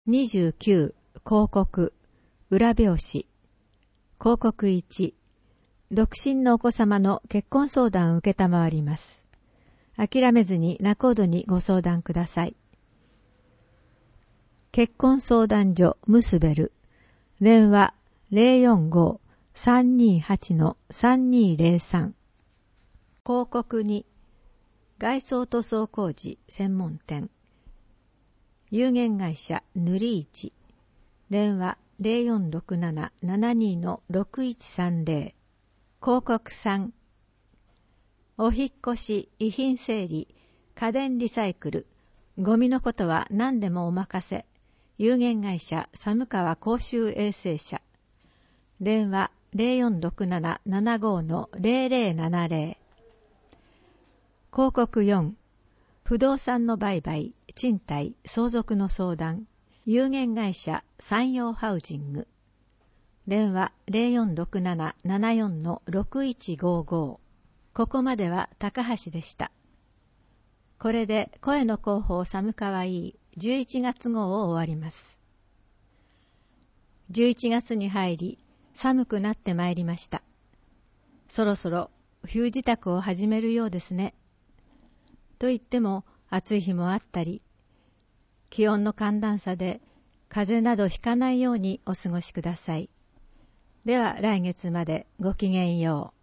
29、広告、裏表紙。広告1、独身のお子様の結婚相談を受けたまわります。諦めずに仲人にご相談ください。結婚相談所ムスベル。電話 045-328-3203。広告2、外装塗装工事専門店。有限会社塗り市。電話 0467-72-6130。広告3、お引っ越し、遺品整理、家電リサイクル、ゴミのことは何でもお任せ。有限会社寒川公衆衛生社。電話 0467-75-0070。広告4、不動産の売買、賃貸、相続の相談。有限会社山陽ハウジング。電話 0467-74-6155。ここまでは高橋でした。これで声の広報寒川い11月号を終わります。11月に入り、寒くなってまいりました。そろそろ冬支度を始めるようですね。と言っても暑い日もあったり、気温の寒暖差で風邪などひかないようにお過ごしください。では来月までごきげんよう。